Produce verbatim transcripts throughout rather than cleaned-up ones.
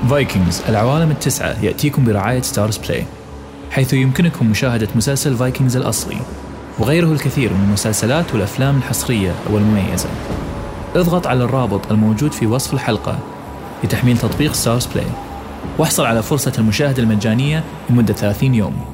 فايكنجز العوالم التسعة يأتيكم برعاية ستارز بلاي، حيث يمكنكم مشاهدة مسلسل فايكنجز الأصلي وغيره الكثير من المسلسلات والأفلام الحصرية والمميزة. اضغط على الرابط الموجود في وصف الحلقة لتحميل تطبيق ستارز بلاي، واحصل على فرصة المشاهدة المجانية لمدة ثلاثين يوم.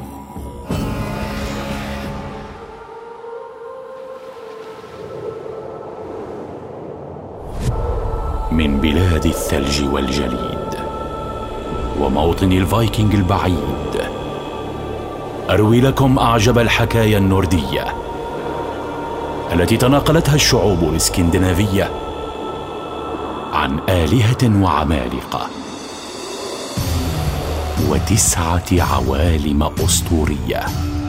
من بلاد الثلج والجليد وموطن الفايكنج البعيد، أروي لكم أعجب الحكايا النوردية التي تناقلتها الشعوب الإسكندنافية عن آلهة وعمالقة وتسعة عوالم أسطورية.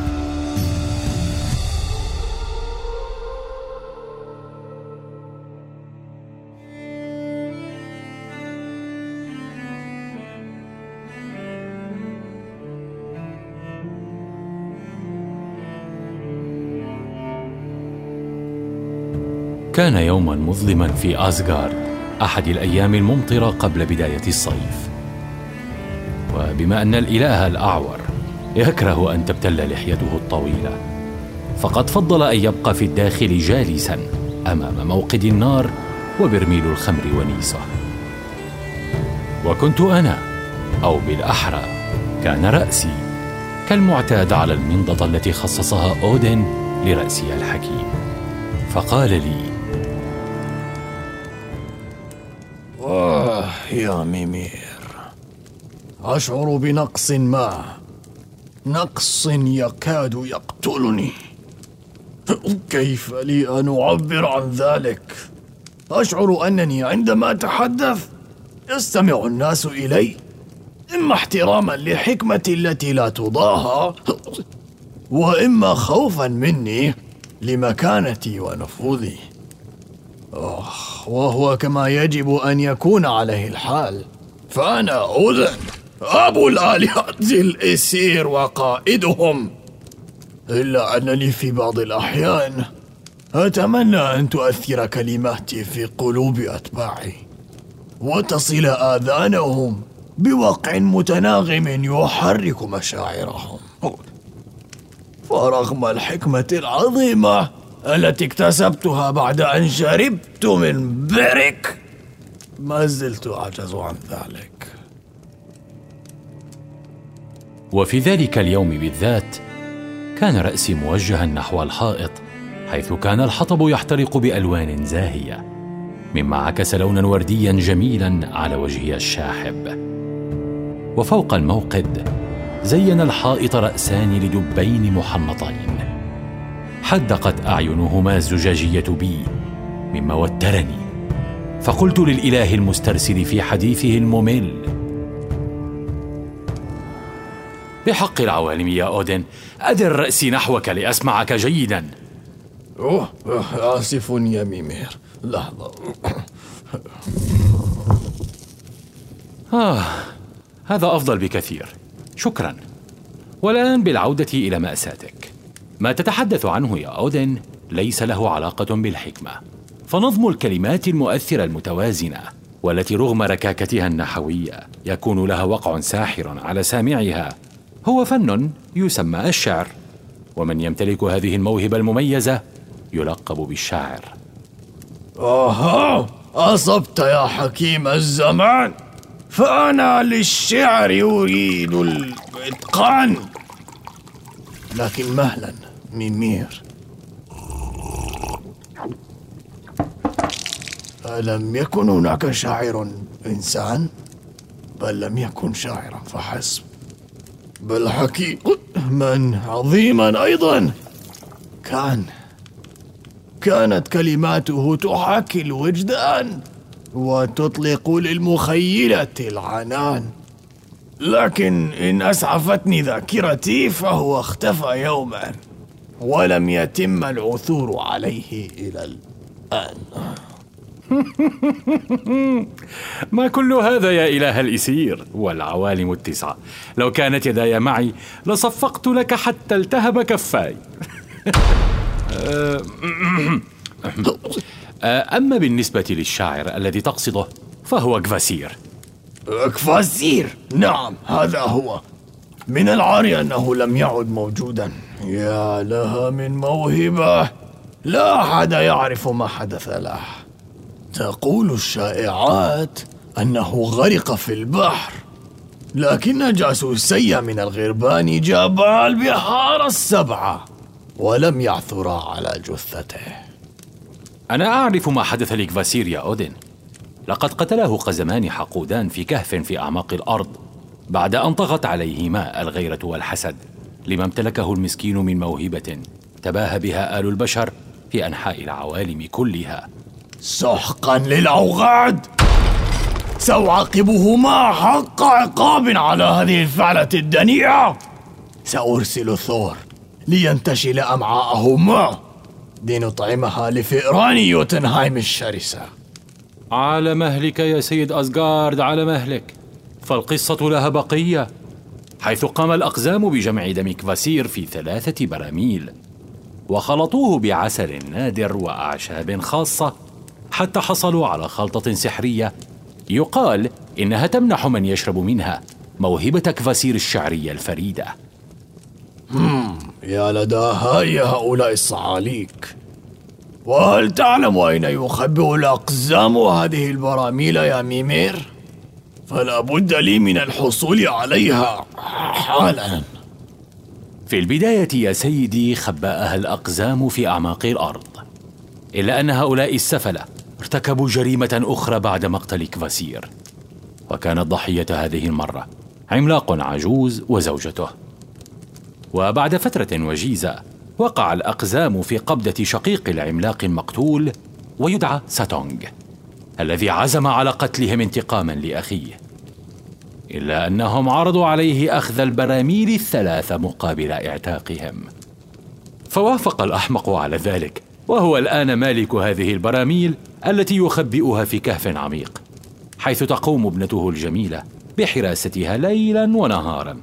كان يوما مظلما في أسغارد، أحد الأيام الممطرة قبل بداية الصيف. وبما أن الإله الأعور يكره أن تبتل لحيته الطويلة، فقد فضل أن يبقى في الداخل جالسا أمام موقد النار وبرميل الخمر ونيسه. وكنت أنا، أو بالأحرى كان رأسي، كالمعتاد على المنضدة التي خصصها أودن لرأسي الحكيم. فقال لي: آه يا ميمير، أشعر بنقص ما، نقص يكاد يقتلني. كيف لي أن أعبر عن ذلك؟ أشعر أنني عندما أتحدث يستمع الناس إلي، إما احتراما لحكمتي التي لا تضاهى، وإما خوفا مني لمكانتي ونفوذي. أوه، وهو كما يجب أن يكون عليه الحال، فأنا أودن أبو الآلهة الإسير وقائدهم. إلا أنني في بعض الأحيان أتمنى أن تؤثر كلماتي في قلوب أتباعي وتصل آذانهم بوقع متناغم يحرك مشاعرهم. فرغم الحكمة العظيمة التي اكتسبتها بعد أن شربت من برك، ما زلت أعجز عن ذلك. وفي ذلك اليوم بالذات كان رأسي موجها نحو الحائط، حيث كان الحطب يحترق بألوان زاهية، مما عكس لونا ورديا جميلا على وجهي الشاحب. وفوق الموقد زين الحائط رأسان لدبين محنطين، حدقت أعينهما الزجاجية بي مما وترني. فقلت للإله المسترسل في حديثه الممل: بحق العوالم يا أودن، أدر رأسي نحوك لأسمعك جيدا. أوه، آسف يا ميمير، لحظة. آه، هذا أفضل بكثير، شكرا. والآن بالعودة إلى مأساتك. ما تتحدث عنه يا أودن ليس له علاقة بالحكمة، فنظم الكلمات المؤثرة المتوازنة والتي رغم ركاكتها النحوية يكون لها وقع ساحر على سامعها هو فن يسمى الشعر، ومن يمتلك هذه الموهبة المميزة يلقب بالشاعر. آها، أصبت يا حكيم الزمان، فأنا للشعر يريد الإتقان. لكن مهلا ميمير، ألم يكن هناك شاعر إنسان؟ بل لم يكن شاعرا فحسب، بل حكيما عظيما أيضا. كان كانت كلماته تحاكي الوجدان وتطلق للمخيلة العنان. لكن إن أسعفتني ذاكرتي فهو اختفى يوما ولم يتم العثور عليه إلى الآن. ما كل هذا يا إله الإسير والعوالم التسعة؟ لو كانت يداي معي لصفقت لك حتى التهب كفاي. أما بالنسبة للشاعر الذي تقصده فهو غفاسير، كفاسير، نعم هذا هو. من العار أنه لم يعد موجودا. يا لها من موهبة، لا أحد يعرف ما حدث له. تقول الشائعات أنه غرق في البحر، لكن جاسوسي من الغربان جابا البحار السبعة ولم يعثرا على جثته. أنا أعرف ما حدث لكفاسير يا أودين. لقد قتله قزمان حقودان في كهف في أعماق الأرض بعد أن طغت عليهما الغيرة والحسد لما امتلكه المسكين من موهبة تباهى بها آل البشر في أنحاء العوالم كلها. سحقا للأوغاد، سأعاقبهما حق عقاب على هذه الفعلة الدنيئة. سأرسل ثور لينتشل أمعاءهما لنطعمها لفئران يوتنهايم الشرسة. على مهلك يا سيد أسغارد، على مهلك، فالقصة لها بقية، حيث قام الأقزام بجمع دم كفاسير في ثلاثة براميل وخلطوه بعسل نادر وأعشاب خاصة حتى حصلوا على خلطة سحرية يقال إنها تمنح من يشرب منها موهبة كفاسير الشعرية الفريدة. هم يا لدى هؤلاء الصعاليك. وهل تعلم أين يخبئ الأقزام هذه البراميل يا ميمير؟ فلا بد لي من الحصول عليها حالا. في البداية يا سيدي خبأها الأقزام في أعماق الأرض، إلا أن هؤلاء السفلة ارتكبوا جريمة أخرى بعد مقتل كفاسير، وكانت ضحية هذه المرة عملاق عجوز وزوجته. وبعد فترة وجيزة وقع الأقزام في قبضة شقيق العملاق المقتول ويدعى ساتونغ، الذي عزم على قتلهم انتقاما لأخيه، إلا أنهم عرضوا عليه أخذ البراميل الثلاثة مقابل اعتاقهم، فوافق الأحمق على ذلك، وهو الآن مالك هذه البراميل التي يخبئها في كهف عميق، حيث تقوم ابنته الجميلة بحراستها ليلا ونهارا.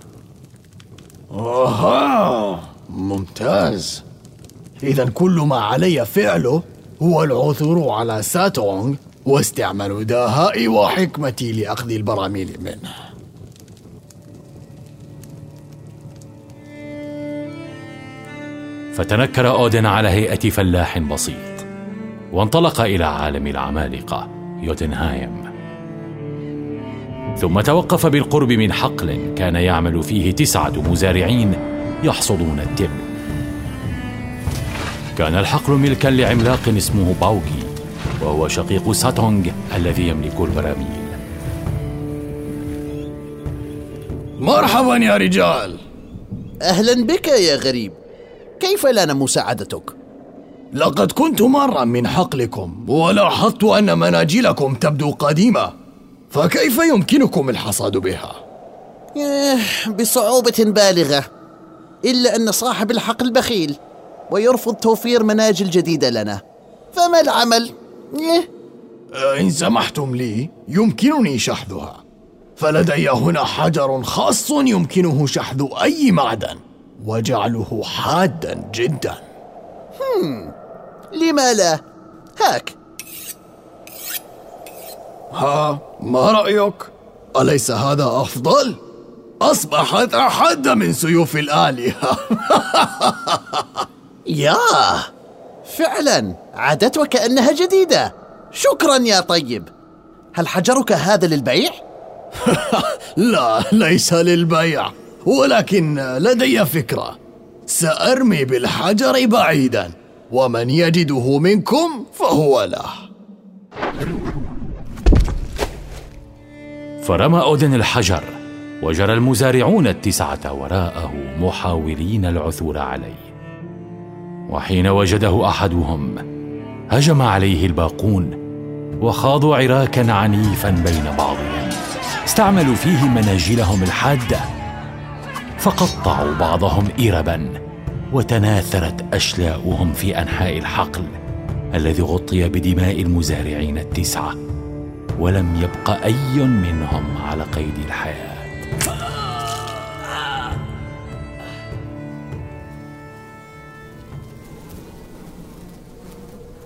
آها، ممتاز. إذن كل ما علي فعله هو العثور على ساتونغ واستعمال دهائي وحكمتي لأخذ البراميل منه. فتنكر أودين على هيئة فلاح بسيط وانطلق إلى عالم العمالقة يوتنهايم، ثم توقف بالقرب من حقل كان يعمل فيه تسعة مزارعين يحصدون التبن. كان الحقل ملكا لعملاق اسمه باوغي، وهو شقيق ساتونغ الذي يملك البراميل. مرحبا يا رجال. أهلا بك يا غريب، كيف لنا مساعدتك؟ لقد كنت مرا من حقلكم ولاحظت أن مناجلكم تبدو قديمة، فكيف يمكنكم الحصاد بها؟ بصعوبة بالغة، إلا أن صاحب الحقل بخيل ويرفض توفير مناجل جديدة لنا، فما العمل؟ إن سمحتم لي يمكنني شحذها، فلدي هنا حجر خاص يمكنه شحذ أي معدن وجعله حادا جدا. هم. لما لا؟ هاك. ها، ما رأيك؟ أليس هذا أفضل؟ أصبحت أحد من سيوف الآلهة. ياه، فعلا عادت وكأنها جديدة. شكرا يا طيب. هل حجرك هذا للبيع؟ لا، ليس للبيع، ولكن لدي فكرة. سأرمي بالحجر بعيدا، ومن يجده منكم فهو له. فرمى أودين الحجر، وجرى المزارعون التسعة وراءه محاولين العثور عليه. وحين وجده أحدهم هجم عليه الباقون وخاضوا عراكا عنيفا بين بعضهم، استعملوا فيه مناجلهم الحادة، فقطعوا بعضهم إربا، وتناثرت أشلاؤهم في أنحاء الحقل الذي غطي بدماء المزارعين التسعة، ولم يبق أي منهم على قيد الحياة.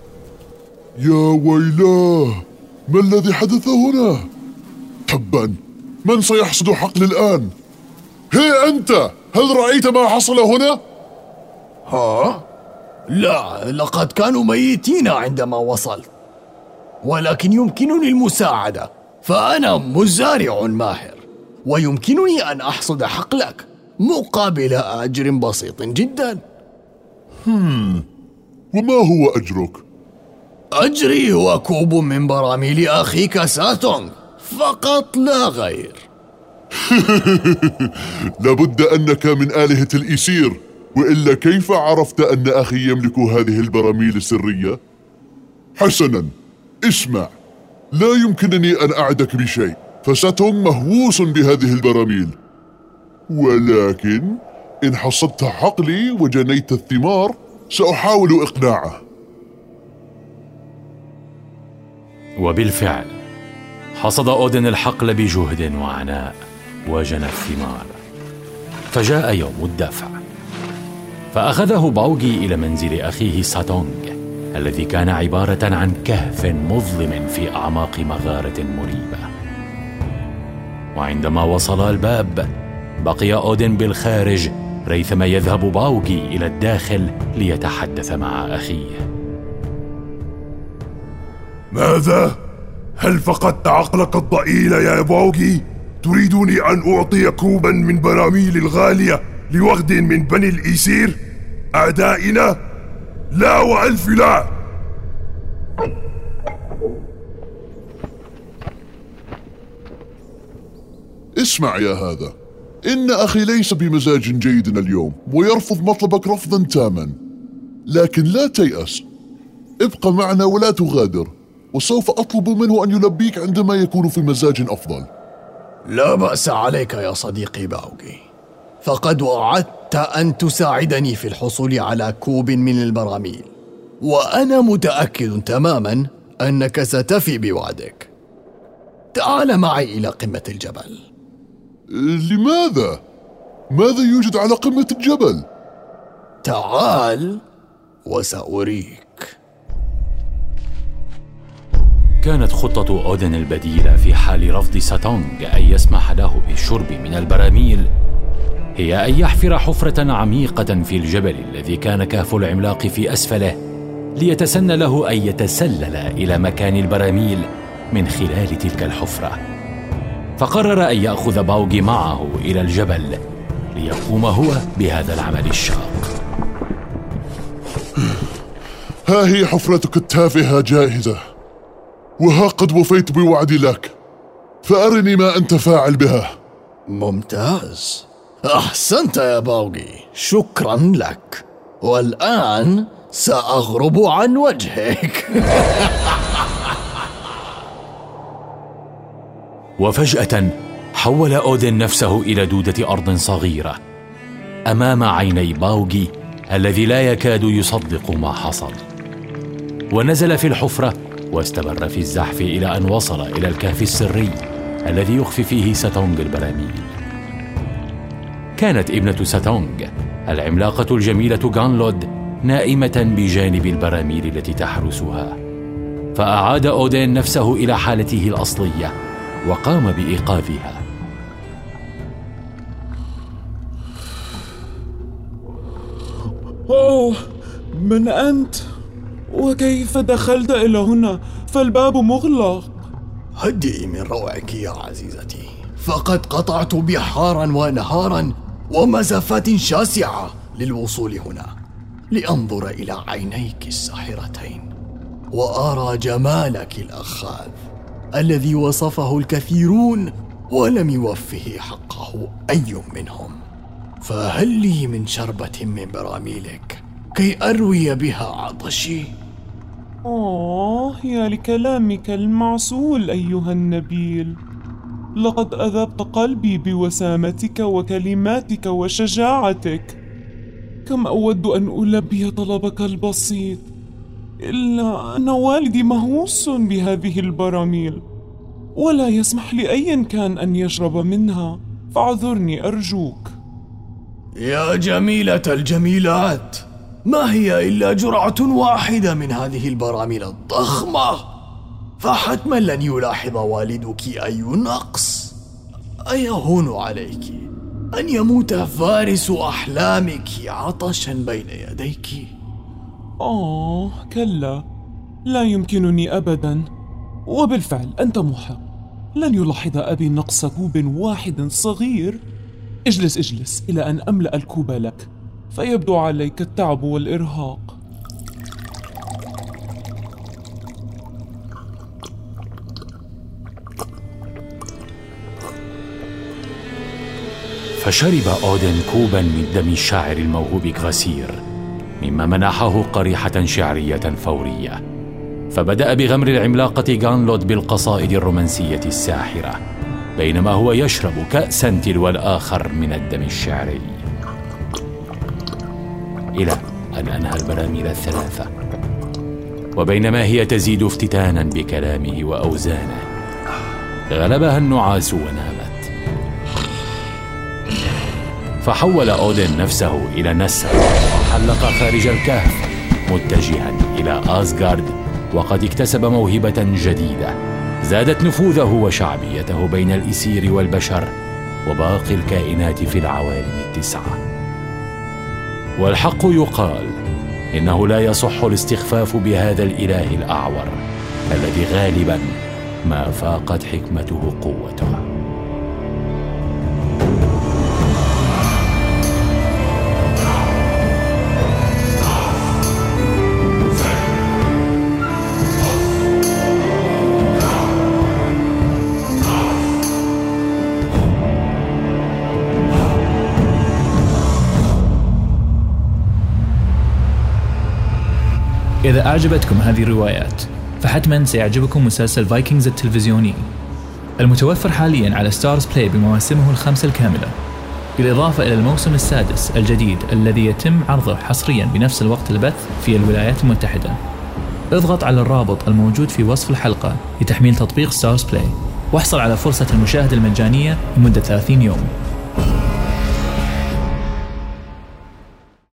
يا ويلاه، ما الذي حدث هنا؟ تبا، من سيحصد حقلي الآن؟ هي أنت، هل رأيت ما حصل هنا؟ ها؟ لا، لقد كانوا ميتين عندما وصلت، ولكن يمكنني المساعدة، فأنا مزارع ماهر ويمكنني أن أحصد حقلك مقابل أجر بسيط جدا. هم. وما هو أجرك؟ أجري هو كوب من براميل أخيك ساتونغ فقط لا غير. لابد أنك من آلهة الإيسير، وإلا كيف عرفت أن أخي يملك هذه البراميل السرية؟ حسناً، اسمع، لا يمكنني أن أعدك بشيء، فساتونغ مهووس بهذه البراميل، ولكن إن حصدت حقلي وجنيت الثمار سأحاول إقناعه. وبالفعل حصد أودن الحقل بجهد وعناء وجنى الثمار. فجاء يوم الدفع، فأخذه باوغي إلى منزل أخيه ساتونغ الذي كان عبارة عن كهف مظلم في أعماق مغارة مريبة. وعندما وصل الباب بقي أودن بالخارج ريثما يذهب باوغي إلى الداخل ليتحدث مع أخيه. ماذا؟ هل فقدت عقلك الضئيل يا باوغي؟ تريدني أن أعطي كوبا من براميل الغالية لوغد من بني الإيسير أعدائنا؟ لا وألف لا. اسمع يا هذا، إن أخي ليس بمزاج جيد اليوم ويرفض مطلبك رفضا تاما، لكن لا تيأس، ابقى معنا ولا تغادر، وسوف أطلب منه أن يلبيك عندما يكون في مزاج أفضل. لا بأس عليك يا صديقي باوغي، فقد وعدت أن تساعدني في الحصول على كوب من البراميل، وأنا متأكد تماما أنك ستفي بوعدك. تعال معي إلى قمة الجبل. لماذا؟ ماذا يوجد على قمة الجبل؟ تعال وسأريك. كانت خطة أودن البديلة في حال رفض ساتونغ أن يسمح له بالشرب من البراميل هي أن يحفر حفرة عميقة في الجبل الذي كان كهف العملاق في أسفله، ليتسنى له أن يتسلل إلى مكان البراميل من خلال تلك الحفرة. فقرر أن يأخذ باوغي معه إلى الجبل ليقوم هو بهذا العمل الشاق. ها هي حفرتك التافهة جاهزة، وها قد وفيت بوعدي لك، فأرني ما أنت فاعل بها. ممتاز، أحسنت يا باوغي، شكرا لك، والآن سأغرب عن وجهك. وفجأة حول أودن نفسه إلى دودة أرض صغيرة أمام عيني باوغي الذي لا يكاد يصدق ما حصل، ونزل في الحفرة واستمر في الزحف إلى أن وصل إلى الكهف السري الذي يخفي فيه ساتونغ البراميل. كانت ابنة ساتونغ العملاقة الجميلة غانلود نائمة بجانب البراميل التي تحرسها، فأعاد أودين نفسه إلى حالته الأصلية وقام بإيقاظها. أوه، من أنت؟ وكيف دخلت إلى هنا؟ فالباب مغلق. هدئي من روعك يا عزيزتي، فقد قطعت بحارا ونهارا ومسافات شاسعة للوصول هنا لأنظر إلى عينيك الساحرتين وأرى جمالك الأخاذ الذي وصفه الكثيرون ولم يوفه حقه أي منهم. فهل لي من شربة من براميلك كي أروي بها عطشي؟ آه، يا لكلامك المعسول أيها النبيل، لقد أذبت قلبي بوسامتك وكلماتك وشجاعتك. كم أود أن ألبي طلبك البسيط، إلا أن والدي مهووس بهذه البراميل ولا يسمح لأي كان أن يشرب منها، فاعذرني أرجوك. يا جميلة الجميلات، ما هي إلا جرعة واحدة من هذه البراميل الضخمة، فحتما لن يلاحظ والدك أي نقص. أيهون عليك أن يموت فارس أحلامك عطشا بين يديك؟ آه كلا، لا يمكنني أبدا. وبالفعل أنت محق، لن يلاحظ أبي نقص كوب واحد صغير. اجلس اجلس إلى أن أملأ الكوب لك، فيبدو عليك التعب والإرهاق. فشرب أودن كوبا من دم الشاعر الموهوب غسير، مما منحه قريحة شعرية فورية. فبدأ بغمر العملاقة غانلود بالقصائد الرومانسية الساحرة، بينما هو يشرب كأسا تلو الآخر من الدم الشعري، إلى أن أنهى البراميل الثلاثة. وبينما هي تزيد افتتانا بكلامه وأوزانه، غلبها النعاس ونامت. فحول أودن نفسه إلى نسر وحلق خارج الكهف متجها إلى آسغارد، وقد اكتسب موهبة جديدة زادت نفوذه وشعبيته بين الإسير والبشر وباقي الكائنات في العوالم التسعة. والحق يقال إنه لا يصح الاستخفاف بهذا الإله الأعور الذي غالبا ما فاقت حكمته قوته. إذا أعجبتكم هذه الروايات فحتما سيعجبكم مسلسل فايكنجز التلفزيوني المتوفر حاليا على ستارز بلاي بمواسمه الخمسة الكاملة، بالإضافة إلى الموسم السادس الجديد الذي يتم عرضه حصريا بنفس الوقت البث في الولايات المتحدة. اضغط على الرابط الموجود في وصف الحلقة لتحميل تطبيق ستارز بلاي واحصل على فرصة المشاهدة المجانية لمدة ثلاثين يوم.